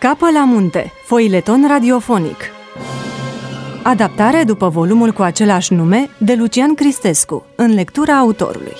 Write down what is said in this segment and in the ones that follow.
Scapă la munte, foileton radiofonic. Adaptare după volumul cu același nume de Lucian Cristescu, în lectura autorului.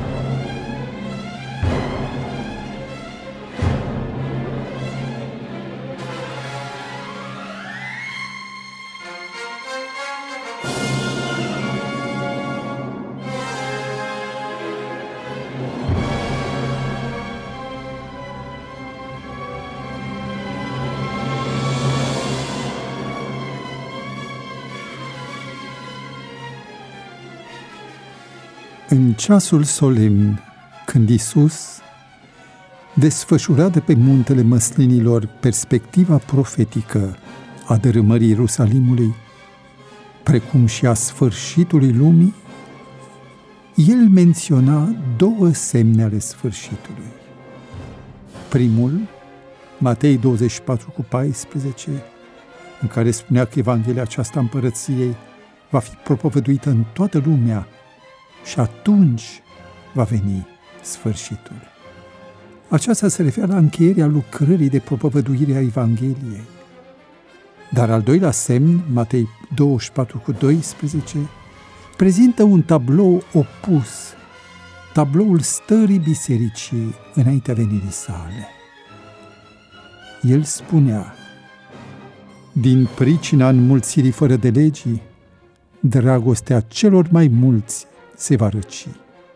În ceasul solemn, când Iisus desfășura de pe muntele măslinilor perspectiva profetică a dărâmării Ierusalimului, precum și a sfârșitului lumii, el menționa două semne ale sfârșitului. Primul, Matei 24:14, în care spunea că Evanghelia aceasta împărăției va fi propovăduită în toată lumea și atunci va veni sfârșitul. Aceasta se referă la încheierea lucrării de propovăduire a Evangheliei. Dar al doilea semn, Matei 24:12, prezintă un tablou opus, tabloul stării bisericii înaintea venirii sale. El spunea: din pricina înmulțirii fără de legii, dragostea celor mai mulți se va răci.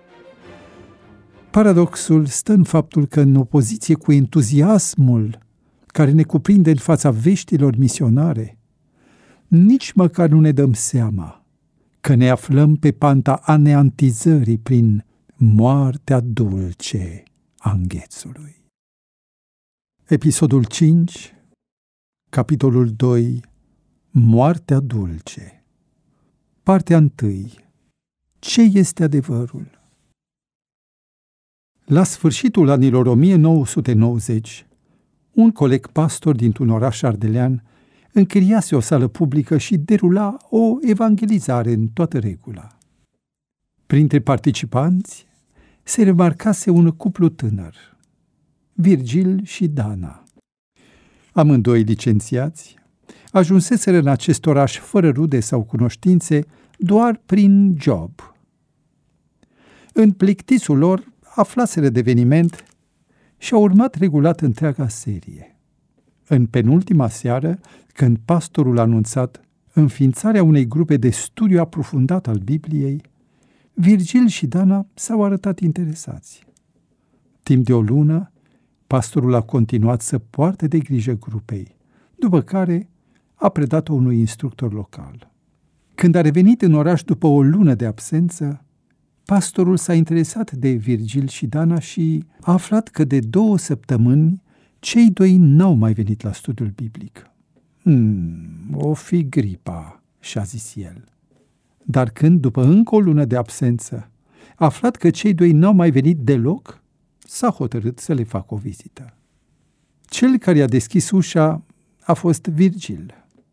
Paradoxul stă în faptul că, în opoziție cu entuziasmul care ne cuprinde în fața veștilor misionare, nici măcar nu ne dăm seama că ne aflăm pe panta aneantizării prin moartea dulce a înghețului. Episodul 5, capitolul 2, Moartea dulce. Partea 1. Ce este adevărul? La sfârșitul anilor 1990, un coleg pastor dintr-un oraș ardelean închiriase o sală publică și derula o evangelizare în toată regula. Printre participanți se remarcase un cuplu tânăr, Virgil și Dana. Amândoi licențiați, ajunseseră în acest oraș fără rude sau cunoștințe, doar prin job. În plictisul lor aflaseră de eveniment și au urmat regulat întreaga serie. În penultima seară, când pastorul a anunțat înființarea unei grupe de studiu aprofundat al Bibliei, Virgil și Dana s-au arătat interesați. Timp de o lună, pastorul a continuat să poarte de grijă grupei, după care a predat-o unui instructor local. Când a revenit în oraș după o lună de absență, pastorul s-a interesat de Virgil și Dana și a aflat că de 2 săptămâni cei doi n-au mai venit la studiul biblic. O fi gripa, și-a zis el. Dar când, după încă o lună de absență, a aflat că cei doi n-au mai venit deloc, s-a hotărât să le facă o vizită. Cel care i-a deschis ușa a fost Virgil.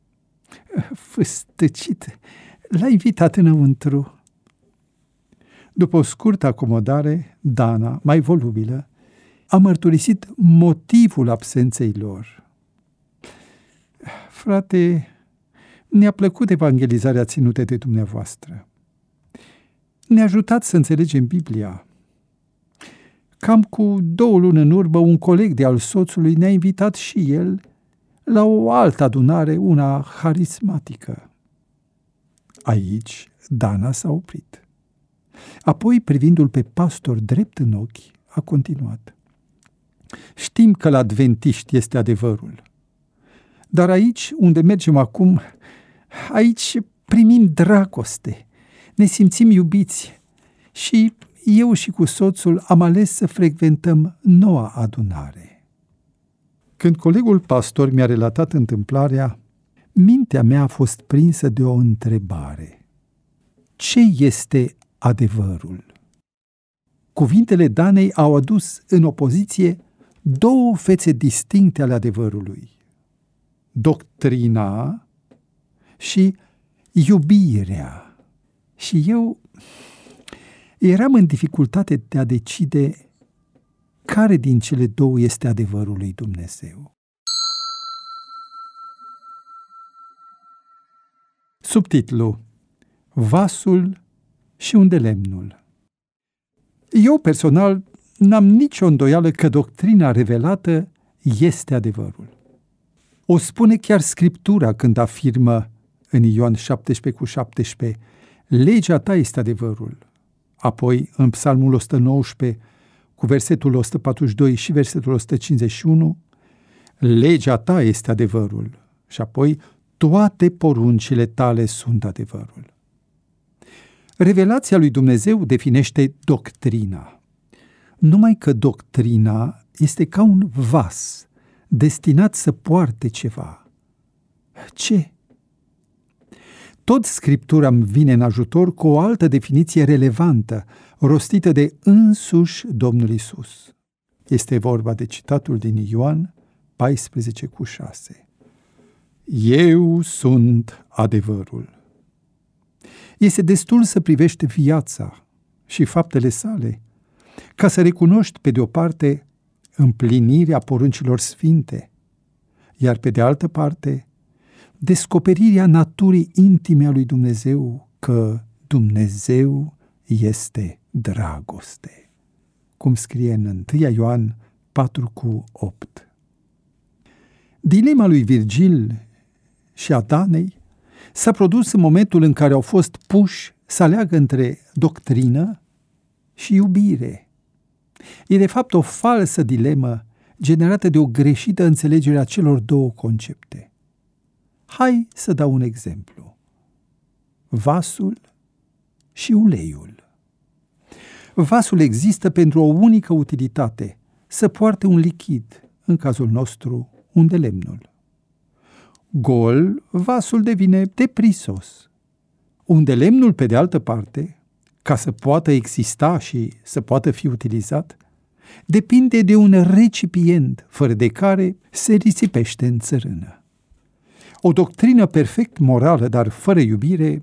Făstăcit, l-a invitat înăuntru. După o scurtă acomodare, Dana, mai volubilă, a mărturisit motivul absenței lor. Frate, ne-a plăcut evangelizarea ținută de dumneavoastră. Ne-a ajutat să înțelegem Biblia. Cam cu 2 luni în urmă, un coleg de-al soțului ne-a invitat și el la o altă adunare, una harismatică. Aici Dana s-a oprit. Apoi, privindu-l pe pastor drept în ochi, a continuat: știm că la adventiști este adevărul, dar aici, unde mergem acum, aici primim dragoste, ne simțim iubiți și eu și cu soțul am ales să frecventăm noua adunare. Când colegul pastor mi-a relatat întâmplarea, mintea mea a fost prinsă de o întrebare. Ce este adevărul? Cuvintele Danei au adus în opoziție 2 fețe distincte ale adevărului: doctrina și iubirea. Și eu eram în dificultate de a decide care din cele 2 este adevărul lui Dumnezeu. Subtitlu: Vasul și undelemnul. Eu personal n-am nicio îndoială că doctrina revelată este adevărul. O spune chiar Scriptura când afirmă în Ioan 17:17, legea ta este adevărul. Apoi în Psalmul 119 cu versetul 142 și versetul 151, legea ta este adevărul. Și apoi toate poruncile tale sunt adevărul. Revelația lui Dumnezeu definește doctrina. Numai că doctrina este ca un vas destinat să poarte ceva. Ce? Tot Scriptura îmi vine în ajutor cu o altă definiție relevantă, rostită de însuși Domnul Iisus. Este vorba de citatul din Ioan 14:6. Eu sunt adevărul. Este destul să privești viața și faptele sale, ca să recunoști pe de o parte împlinirea poruncilor sfinte, iar pe de altă parte descoperirea naturii intime a lui Dumnezeu, că Dumnezeu este dragoste, cum scrie în 1 Ioan 4:8. Dilema lui Virgil și a Danei s-a produs în momentul în care au fost puși să aleagă între doctrină și iubire. E de fapt o falsă dilemă generată de o greșită înțelegere a celor două concepte. Hai să dau un exemplu. Vasul și uleiul. Vasul există pentru o unică utilitate, să poarte un lichid, în cazul nostru, undelemnul. Gol, vasul devine deprisos. Undelemnul, pe de altă parte, ca să poată exista și să poată fi utilizat, depinde de un recipient, fără de care se risipește în țărână. O doctrină perfect morală, dar fără iubire,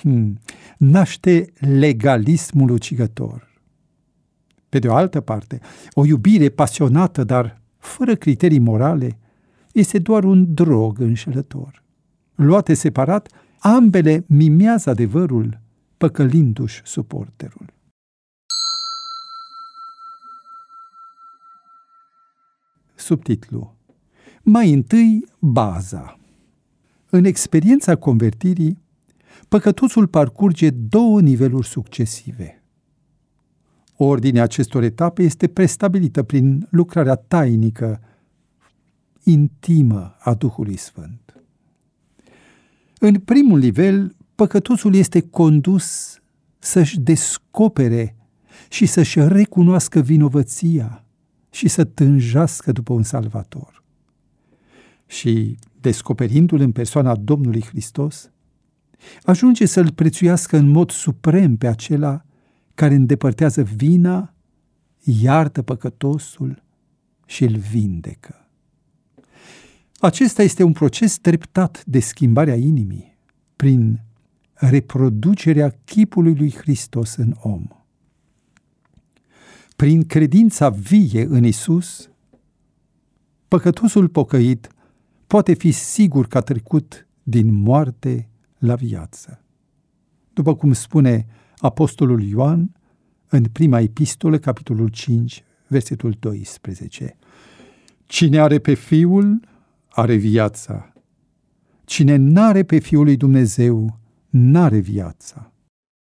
naște legalismul ucigător. Pe de o altă parte, o iubire pasionată, dar fără criterii morale, este doar un drog înșelător. Luate separat, ambele mimează adevărul, păcălindu-și suporterul. Subtitlu: Mai întâi, baza. În experiența convertirii, păcătosul parcurge două niveluri succesive. Ordinea acestor etape este prestabilită prin lucrarea tainică, intimă a Duhului Sfânt. În primul nivel, păcătosul este condus să-și descopere și să-și recunoască vinovăția și să tânjească după un salvator. Și, descoperindu-l în persoana Domnului Hristos, ajunge să-l prețuiască în mod suprem pe acela care îndepărtează vina, iartă păcătosul și îl vindecă. Acesta este un proces treptat de schimbarea inimii, prin reproducerea chipului lui Hristos în om. Prin credința vie în Isus, păcătosul pocăit poate fi sigur că a trecut din moarte la viață. După cum spune apostolul Ioan în prima epistolă, capitolul 5, versetul 12. Cine are pe Fiul, are viața. Cine n-are pe Fiul lui Dumnezeu, n-are viața.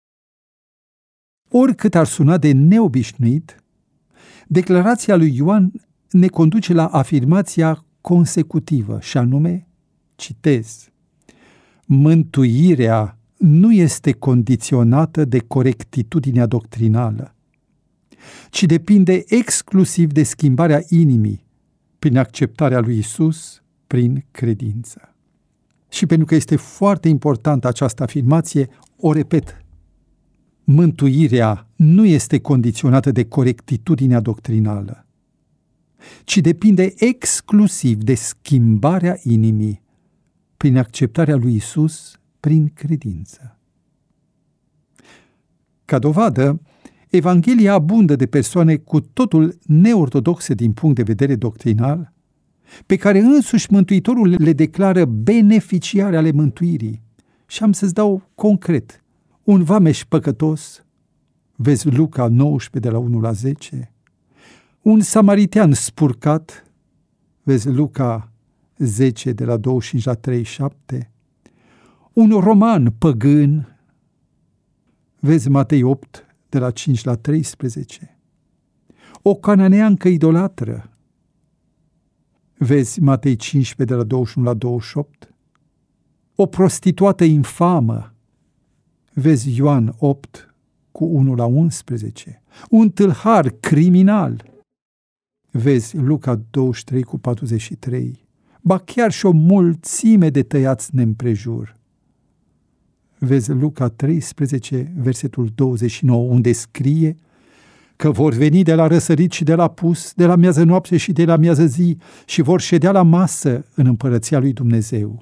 Oricât ar suna de neobișnuit, declarația lui Ioan ne conduce la afirmația consecutivă, și anume, citez, mântuirea nu este condiționată de corectitudinea doctrinală, ci depinde exclusiv de schimbarea inimii prin acceptarea lui Isus, prin credință. Și pentru că este foarte importantă această afirmație, o repet. Mântuirea nu este condiționată de corectitudinea doctrinală, ci depinde exclusiv de schimbarea inimii prin acceptarea lui Isus, prin credință. Ca dovadă, Evanghelia abundă de persoane cu totul neortodoxe din punct de vedere doctrinal, pe care însuși Mântuitorul le declară beneficiare ale mântuirii Și am să-ți dau concret. Un vameș păcătos, vezi Luca 19 de la 1 la 10, un samaritean spurcat, vezi Luca 10 de la 25 la 37, un roman păgân, vezi Matei 8 de la 5 la 13, o cananeancă idolatră, vezi Matei 15 de la 21 la 28, o prostituată infamă, vezi Ioan 8 cu 1 la 11, un tâlhar criminal, vezi Luca 23 cu 43, ba chiar și o mulțime de tăiați neîmprejur. Vezi Luca 13, versetul 29, unde scrie că vor veni de la răsărit și de la apus, de la miază noapte și de la miază zi și vor ședea la masă în împărăția lui Dumnezeu.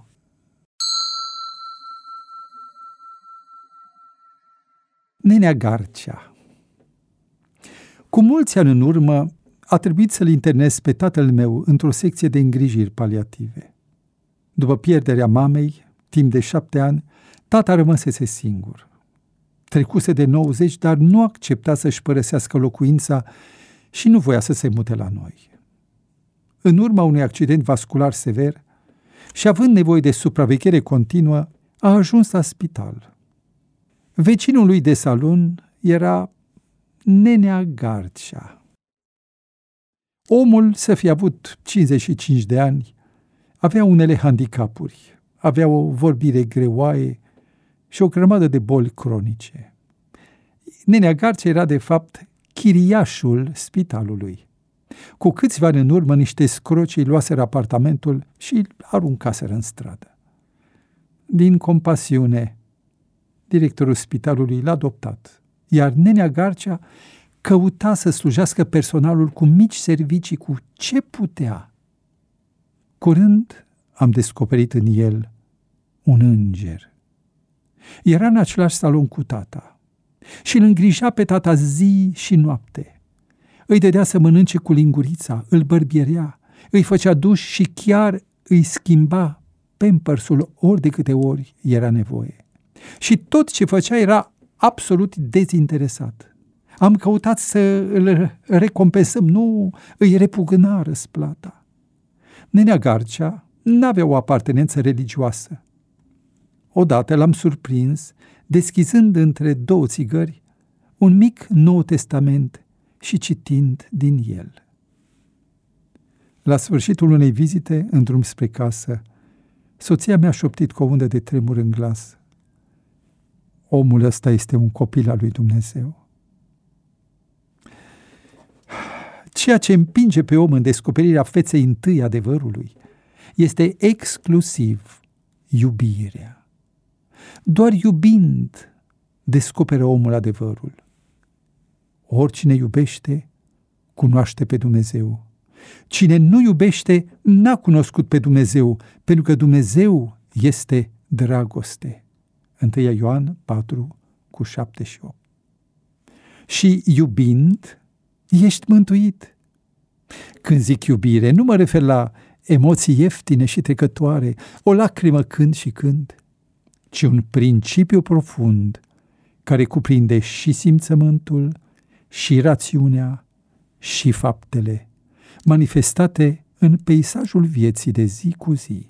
Nenea Garcea. Cu mulți ani în urmă a trebuit să-l internez pe tatăl meu într-o secție de îngrijiri paliative. După pierderea mamei, timp de 7 ani, tata rămăsese singur. Trecuse de 90, dar nu accepta să-și părăsească locuința și nu voia să se mute la noi. În urma unui accident vascular sever și având nevoie de supraveghere continuă, a ajuns la spital. Vecinul lui de salon era Nenea Garcea. Omul, să fie avut 55 de ani, avea unele handicapuri, avea o vorbire greoaie și o grămadă de boli cronice. Nenea Garcea era, de fapt, chiriașul spitalului. Cu câțiva ani în urmă, niște scroci îi luaseră apartamentul și îl aruncaseră în stradă. Din compasiune, directorul spitalului l-a adoptat, iar Nenea Garcea căuta să slujească personalul cu mici servicii, cu ce putea. Curând am descoperit în el un înger. Era în același salon cu tata și îl îngrija pe tata zi și noapte. Îi dădea să mănânce cu lingurița, îl bărbierea, îi făcea duș și chiar îi schimba pampersul ori de câte ori era nevoie. Și tot ce făcea era absolut dezinteresat. Am căutat să îl recompensăm, nu îi repugna răsplata. Nenea Garcea n-avea o apartenență religioasă. Odată l-am surprins deschizând între 2 țigări un mic Nou Testament și citind din el. La sfârșitul unei vizite, în drum spre casă, soția mea a șoptit cu o undă de tremur în glas: omul ăsta este un copil al lui Dumnezeu. Ceea ce împinge pe om în descoperirea feței întâi adevărului este exclusiv iubirea. Doar iubind descoperă omul adevărul. Oricine iubește, cunoaște pe Dumnezeu. Cine nu iubește, n-a cunoscut pe Dumnezeu, pentru că Dumnezeu este dragoste. 1 Ioan 4, cu 7 și 8. Și iubind, ești mântuit. Când zic iubire, nu mă refer la emoții ieftine și trecătoare, o lacrimă când și când, ci un principiu profund care cuprinde și simțământul, și rațiunea, și faptele, manifestate în peisajul vieții de zi cu zi.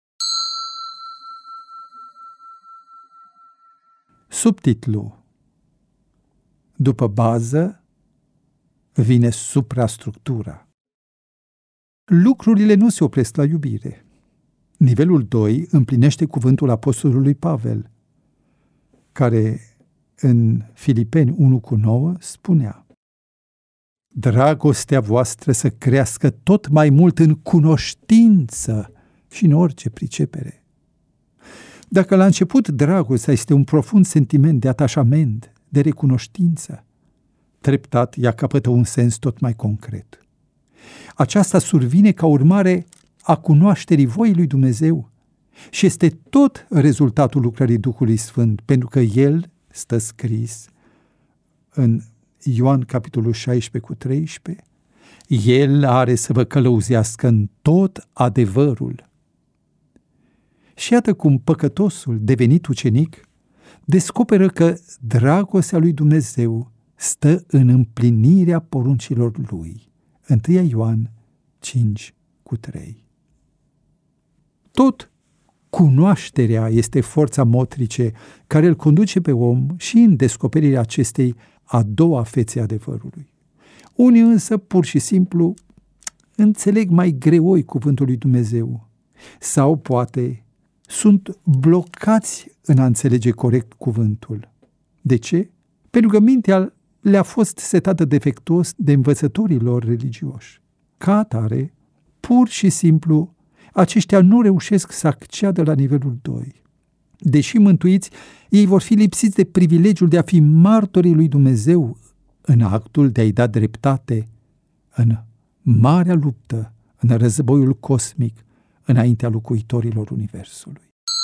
Subtitlu: după bază vine suprastructura. Lucrurile nu se opresc la iubire. Nivelul 2 împlinește cuvântul apostolului Pavel, care în Filipeni 1:9 spunea: dragostea voastră să crească tot mai mult în cunoștință și în orice pricepere. Dacă la început dragostea este un profund sentiment de atașament, de recunoștință, treptat ea capătă un sens tot mai concret. Aceasta survine ca urmare a cunoașterii voii lui Dumnezeu și este tot rezultatul lucrării Duhului Sfânt, pentru că El, stă scris în Ioan capitolul 16 cu 13, El are să vă călăuzească în tot adevărul. Și iată cum păcătosul, devenit ucenic, descoperă că dragostea lui Dumnezeu stă în împlinirea poruncilor lui. 1 Ioan 5:3. Tot cunoașterea este forța motrice care îl conduce pe om și în descoperirea acestei a doua fețe adevărului. Unii însă pur și simplu înțeleg mai greoi cuvântul lui Dumnezeu sau poate sunt blocați în a înțelege corect cuvântul. De ce? Pentru că mintea le-a fost setată defectuos de învățătorii lor religioși. Ca atare, pur și simplu, aceștia nu reușesc să acceadă la nivelul 2. Deși mântuiți, ei vor fi lipsiți de privilegiul de a fi martorii lui Dumnezeu în actul de a-i da dreptate în marea luptă, în războiul cosmic, înaintea locuitorilor universului.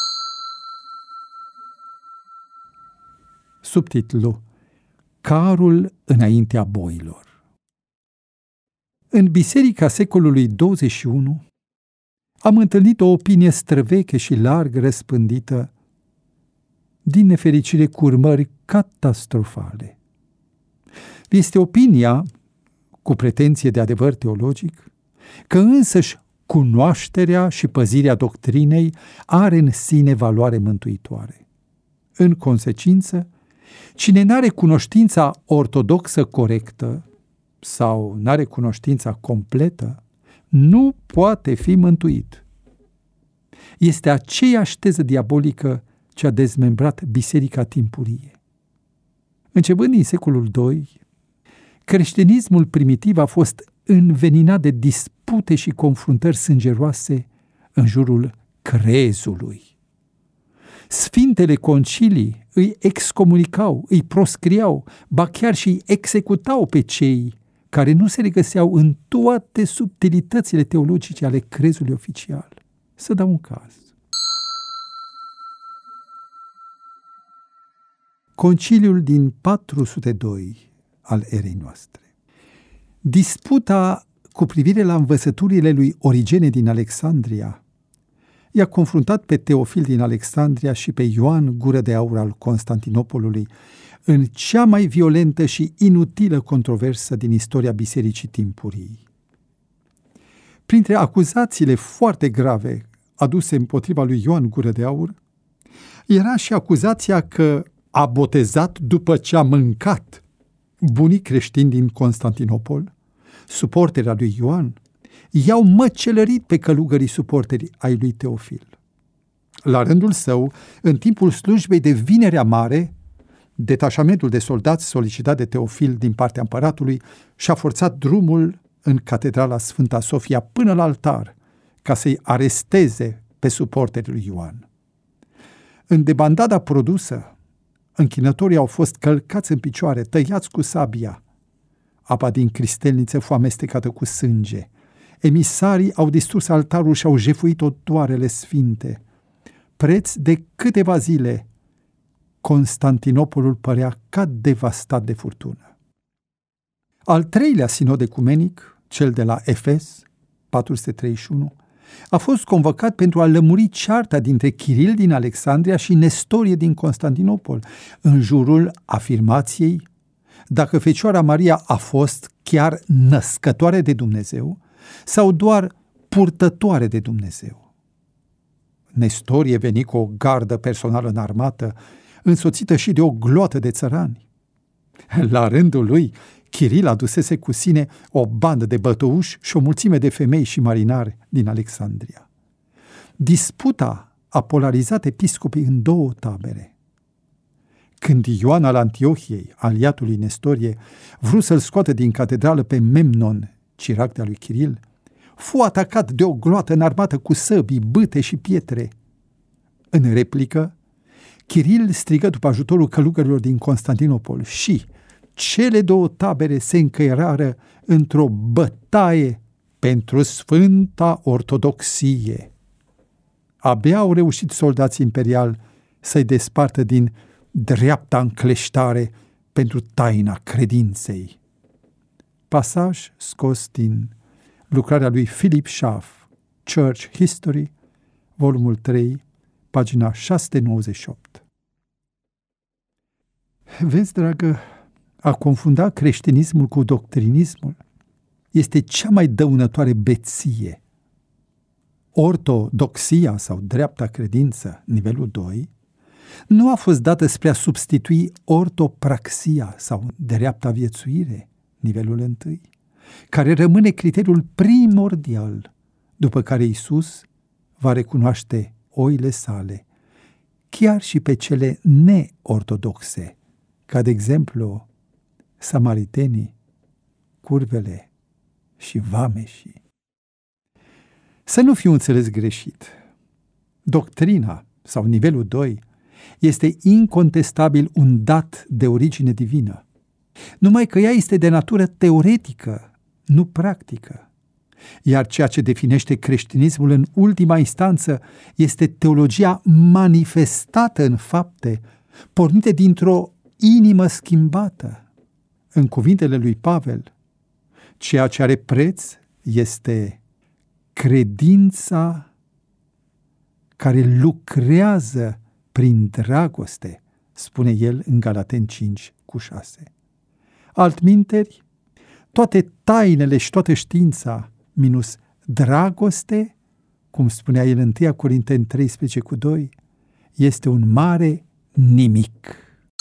Subtitlu: Carul înaintea boilor. În biserica secolului 21 am întâlnit o opinie străveche și larg răspândită, din nefericire cu urmări catastrofale. Este opinia, cu pretenție de adevăr teologic, că însăși cunoașterea și păzirea doctrinei are în sine valoare mântuitoare. În consecință, cine n-are cunoștința ortodoxă corectă sau n-are cunoștința completă, nu poate fi mântuit. Este aceeași teză diabolică ce a dezmembrat biserica timpurie. Începând din secolul II, creștinismul primitiv a fost înveninat de dispute și confruntări sângeroase în jurul crezului. Sfintele concilii îi excomunicau, îi proscriau, ba chiar și îi executau pe cei care nu se regăseau în toate subtilitățile teologice ale crezului oficial. Să dau un caz. Conciliul din 402 al erei noastre. Disputa cu privire la învățăturile lui Origene din Alexandria i-a confruntat pe Teofil din Alexandria și pe Ioan Gură de Aur al Constantinopolului în cea mai violentă și inutilă controversă din istoria bisericii timpurii. Printre acuzațiile foarte grave aduse împotriva lui Ioan Gură de Aur era și acuzația că a botezat după ce a mâncat. Bunii creștini din Constantinopol, suporterii lui Ioan, i-au măcelărit pe călugării suporteri ai lui Teofil. La rândul său, în timpul slujbei de Vinerea Mare, detașamentul de soldați solicitat de Teofil din partea împăratului și-a forțat drumul în catedrala Sfânta Sofia până la altar, ca să-i aresteze pe suporterii lui Ioan. În debandada produsă, închinătorii au fost călcați în picioare, tăiați cu sabia. Apa din cristelniță fu amestecată cu sânge. Emisarii au distrus altarul și au jefuit odoarele sfinte. Preț de câteva zile, Constantinopolul părea ca devastat de furtună. Al treilea sinod ecumenic, cel de la Efes, 431, a fost convocat pentru a lămuri cearta dintre Chiril din Alexandria și Nestorie din Constantinopol, în jurul afirmației dacă Fecioara Maria a fost chiar născătoare de Dumnezeu sau doar purtătoare de Dumnezeu. Nestorie veni cu o gardă personală înarmată, însoțită și de o gloată de țărani. La rândul lui, Chiril adusese cu sine o bandă de bătăuși și o mulțime de femei și marinari din Alexandria. Disputa a polarizat episcopii în două tabere. Când Ioan al Antiohiei, aliatul lui Nestorie, vrut să-l scoată din catedrală pe Memnon, cirac de-a lui Chiril, fu atacat de o gloată înarmată cu săbii, bâte și pietre. În replică, Chiril strigă după ajutorul călugărilor din Constantinopol și cele două tabere se încăierară într-o bătaie pentru Sfânta Ortodoxie. Abia au reușit soldații imperiali să-i despartă din dreapta încleștare pentru taina credinței. Pasaj scos din lucrarea lui Philip Schaff, Church History, volumul 3, pagina 698. Vezi, dragă, a confunda creștinismul cu doctrinismul este cea mai dăunătoare beție. Ortodoxia sau dreapta credință, nivelul 2, nu a fost dată spre a substitui ortopraxia sau dreapta viețuire, nivelul 1, care rămâne criteriul primordial, după care Iisus va recunoaște oile sale, chiar și pe cele neortodoxe, ca de exemplu samaritenii, curvele și vameșii. Să nu fiu înțeles greșit. Doctrina sau nivelul 2 este incontestabil un dat de origine divină, numai că ea este de natură teoretică, nu practică. Iar ceea ce definește creștinismul în ultima instanță este teologia manifestată în fapte, pornite dintr-o inimă schimbată. În cuvintele lui Pavel, ceea ce are preț este credința care lucrează prin dragoste, spune el în Galateni 5:6. Altminteri, toate tainele și toată știința minus dragoste, cum spunea el în 1 Corinteni 13:2, este un mare nimic.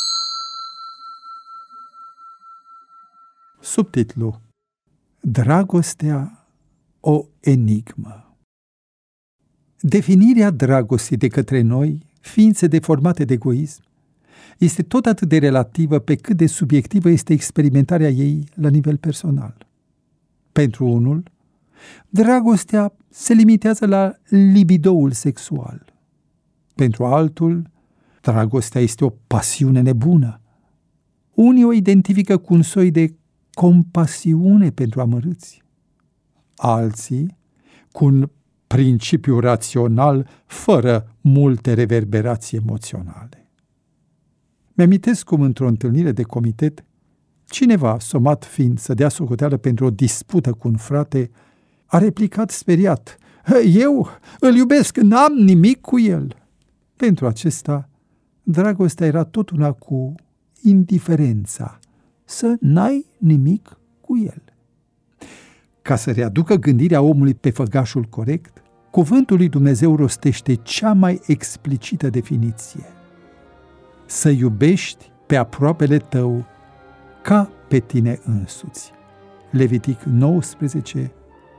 Subtitlu: Dragostea, o enigmă. Definirea dragostei de către noi, ființe deformate de egoism, este tot atât de relativă pe cât de subiectivă este experimentarea ei la nivel personal. Pentru unul, dragostea se limitează la libidoul sexual. Pentru altul, dragostea este o pasiune nebună. Unii o identifică cu un soi de compasiune pentru amărâți. Alții, cu un principiu rațional fără multe reverberații emoționale. Mi-amintesc cum într-o întâlnire de comitet, cineva, somat fiind să dea socoteală pentru o dispută cu un frate, a replicat speriat: „Eu îl iubesc, n-am nimic cu el." Pentru acesta, dragostea era tot una cu indiferența, să n-ai nimic cu el. Ca să readucă gândirea omului pe făgașul corect, cuvântul lui Dumnezeu rostește cea mai explicită definiție: să iubești pe aproapele tău ca pe tine însuți. Levitic 19:18.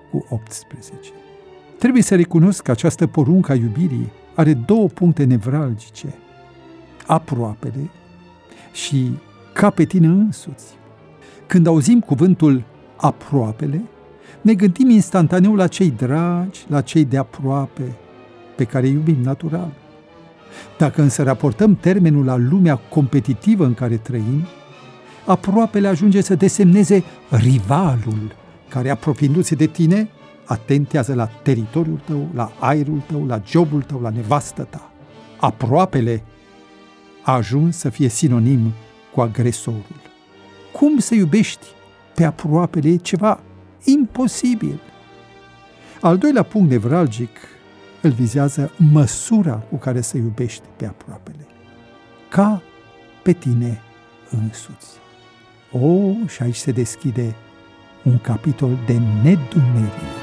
Trebuie să recunosc că această poruncă a iubirii are două puncte nevralgice: aproapele și ca pe tine însuți. Când auzim cuvântul aproapele, ne gândim instantaneu la cei dragi, la cei de aproape, pe care îi iubim natural. Dacă însă raportăm termenul la lumea competitivă în care trăim, aproapele ajunge să desemneze rivalul, care, apropiindu-se de tine, atentează la teritoriul tău, la aerul tău, la jobul tău, la nevastă ta. Aproapele a ajuns să fie sinonim cu agresorul. Cum să iubești pe aproapele e ceva imposibil. Al doilea punct nevralgic îl vizează măsura cu care să iubești pe aproapele. Ca pe tine însuți. Și aici se deschide un capitol de nedumerire.